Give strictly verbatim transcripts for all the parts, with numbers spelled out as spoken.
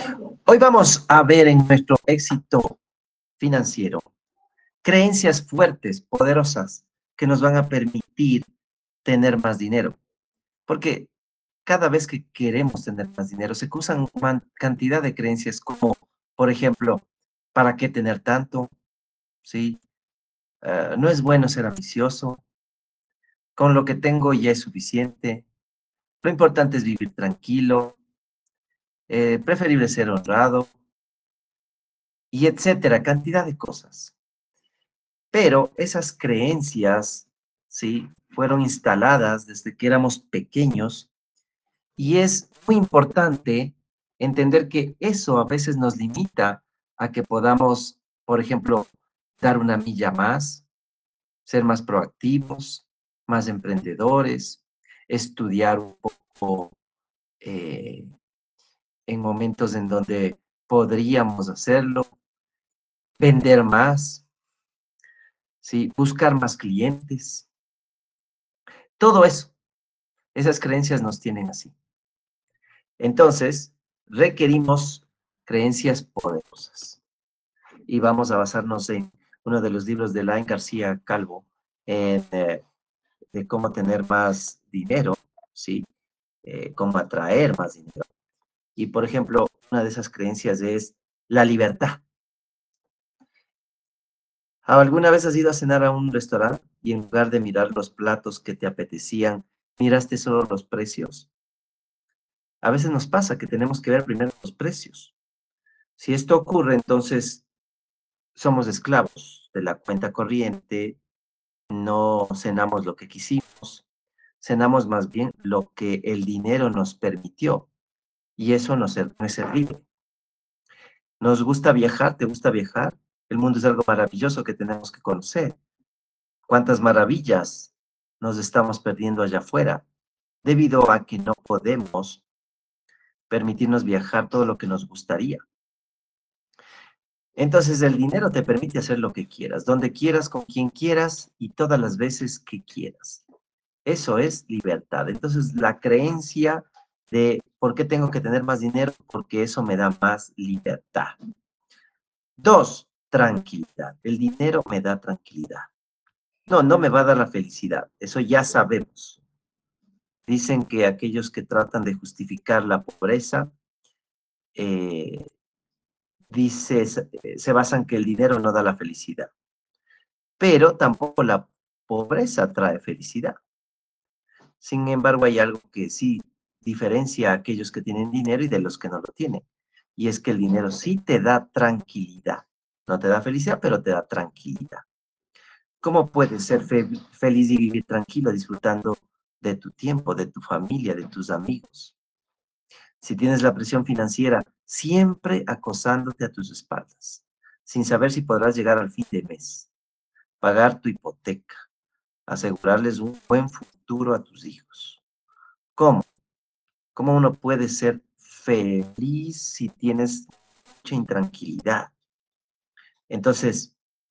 Hoy vamos a ver en nuestro éxito financiero creencias fuertes, poderosas, que nos van a permitir tener más dinero. Porque cada vez que queremos tener más dinero, se cruzan man- cantidad de creencias como, por ejemplo, ¿para qué tener tanto? ¿Sí? Eh, no es bueno ser ambicioso, con lo que tengo ya es suficiente, lo importante es vivir tranquilo, eh, preferible ser honrado, y etcétera, cantidad de cosas. Pero esas creencias, ¿sí? Fueron instaladas desde que éramos pequeños y es muy importante entender que eso a veces nos limita a que podamos, por ejemplo, dar una milla más, ser más proactivos, más emprendedores, estudiar un poco eh, en momentos en donde podríamos hacerlo, vender más, ¿sí? Buscar más clientes, todo eso. Esas creencias nos tienen así. Entonces, requerimos creencias poderosas. Y vamos a basarnos en uno de los libros de Lain García Calvo, en, eh, de cómo tener más dinero, ¿sí? Eh, cómo atraer más dinero. Y, por ejemplo, una de esas creencias es la libertad. ¿Alguna vez has ido a cenar a un restaurante y en lugar de mirar los platos que te apetecían, miraste solo los precios? A veces nos pasa que tenemos que ver primero los precios. Si esto ocurre, entonces somos esclavos de la cuenta corriente, no cenamos lo que quisimos, cenamos más bien lo que el dinero nos permitió, y eso no, ser, no es ser libre. ¿Nos gusta viajar? ¿Te gusta viajar? El mundo es algo maravilloso que tenemos que conocer. ¿Cuántas maravillas nos estamos perdiendo allá afuera debido a que no podemos permitirnos viajar todo lo que nos gustaría? Entonces el dinero te permite hacer lo que quieras, donde quieras, con quien quieras y todas las veces que quieras. Eso es libertad. Entonces la creencia de ¿por qué tengo que tener más dinero? Porque eso me da más libertad. Dos, tranquilidad. El dinero me da tranquilidad. No, no me va a dar la felicidad. Eso ya sabemos. Dicen que aquellos que tratan de justificar la pobreza, eh, dice, se basan que el dinero no da la felicidad. Pero tampoco la pobreza trae felicidad. Sin embargo, hay algo que sí diferencia a aquellos que tienen dinero y de los que no lo tienen. Y es que el dinero sí te da tranquilidad. No te da felicidad, pero te da tranquilidad. ¿Cómo puedes ser fe feliz y vivir tranquilo disfrutando de tu tiempo, de tu familia, de tus amigos? Si tienes la presión financiera siempre acosándote a tus espaldas, sin saber si podrás llegar al fin de mes, pagar tu hipoteca, asegurarles un buen futuro a tus hijos. ¿Cómo? ¿Cómo uno puede ser feliz si tienes mucha intranquilidad? Entonces,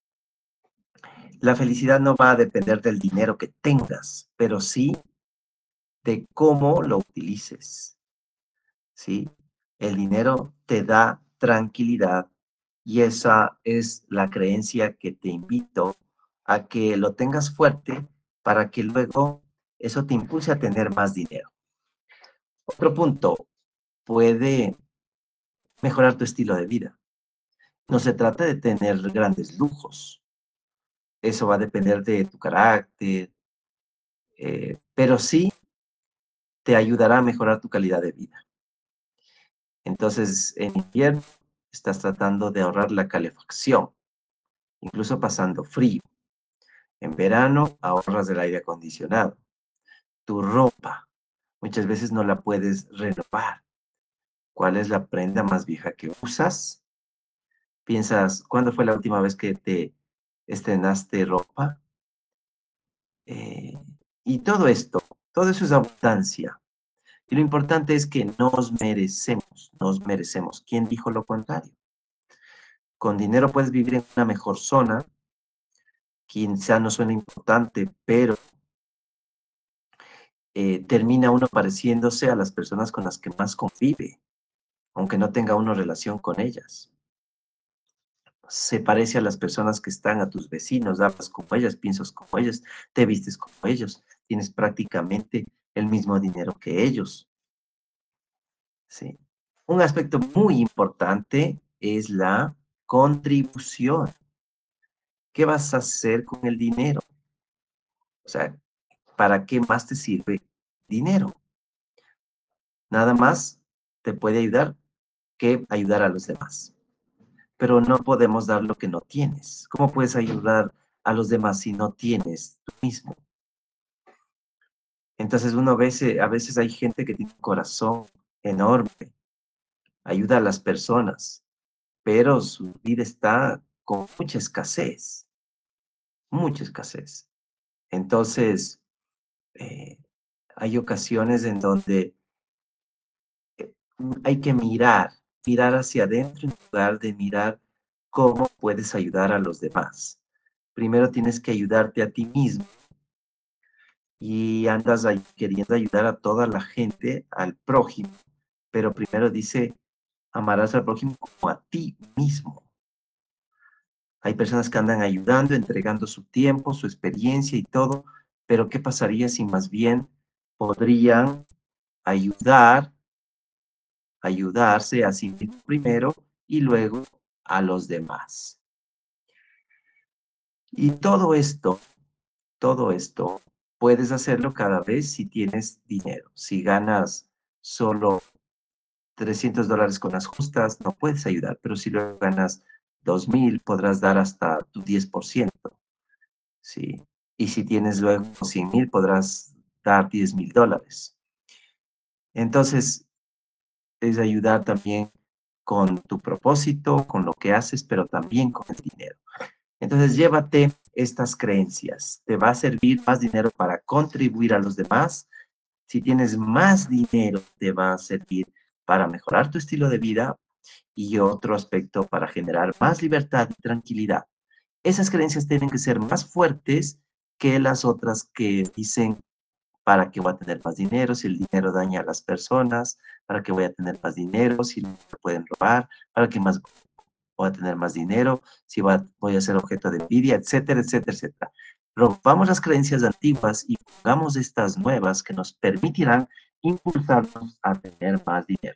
la felicidad no va a depender del dinero que tengas, pero sí de cómo lo utilices, ¿sí? El dinero te da tranquilidad y esa es la creencia que te invito a que lo tengas fuerte para que luego eso te impulse a tener más dinero. Otro punto, puede mejorar tu estilo de vida. No se trata de tener grandes lujos. Eso va a depender de tu carácter, eh, pero sí te ayudará a mejorar tu calidad de vida. Entonces, en invierno estás tratando de ahorrar la calefacción, incluso pasando frío. En verano ahorras del aire acondicionado. Tu ropa, muchas veces no la puedes renovar. ¿Cuál es la prenda más vieja que usas? Piensas, ¿cuándo fue la última vez que te estrenaste ropa? Eh, y todo esto, todo eso es abundancia. Y lo importante es que nos merecemos, nos merecemos. ¿Quién dijo lo contrario? Con dinero puedes vivir en una mejor zona, quizá no suena importante, pero eh, termina uno pareciéndose a las personas con las que más convive. aunque no tenga una relación con ellas. Se parece a las personas que están a tus vecinos, hablas como ellas, piensas como ellas, te vistes como ellos, tienes prácticamente el mismo dinero que ellos, ¿sí? Un aspecto muy importante es la contribución. ¿Qué vas a hacer con el dinero? O sea, ¿para qué más te sirve dinero? Nada más te puede ayudar que ayudar a los demás. Pero no podemos dar lo que no tienes. ¿Cómo puedes ayudar a los demás si no tienes tú mismo? Entonces uno ve, se- a veces hay gente que tiene un corazón enorme, ayuda a las personas, pero su vida está con mucha escasez, mucha escasez. Entonces, eh, hay ocasiones en donde hay que mirar, mirar hacia adentro en lugar de mirar cómo puedes ayudar a los demás. Primero tienes que ayudarte a ti mismo y andas ahí queriendo ayudar a toda la gente, al prójimo, pero primero dice, amarás al prójimo como a ti mismo. Hay personas que andan ayudando, entregando su tiempo, su experiencia y todo, pero ¿qué pasaría si más bien podrían ayudar, ayudarse a sí mismo primero y luego a los demás? Y todo esto, todo esto, puedes hacerlo cada vez si tienes dinero. Si ganas solo trescientos dólares con las justas, no puedes ayudar, pero si luego ganas dos mil, podrás dar hasta tu diez por ciento, ¿sí? Y si tienes luego cien mil, podrás dar diez mil dólares. Entonces, es ayudar también con tu propósito, con lo que haces, pero también con el dinero. Entonces, llévate estas creencias. Te va a servir más dinero para contribuir a los demás. Si tienes más dinero, te va a servir para mejorar tu estilo de vida y otro aspecto para generar más libertad y tranquilidad. Esas creencias tienen que ser más fuertes que las otras que dicen para qué voy a tener más dinero si el dinero daña a las personas, para qué voy a tener más dinero si me pueden robar, para qué más voy a tener más dinero si va- voy a ser objeto de envidia, etcétera, etcétera, etcétera. Rompamos las creencias antiguas y pongamos estas nuevas que nos permitirán impulsarnos a tener más dinero.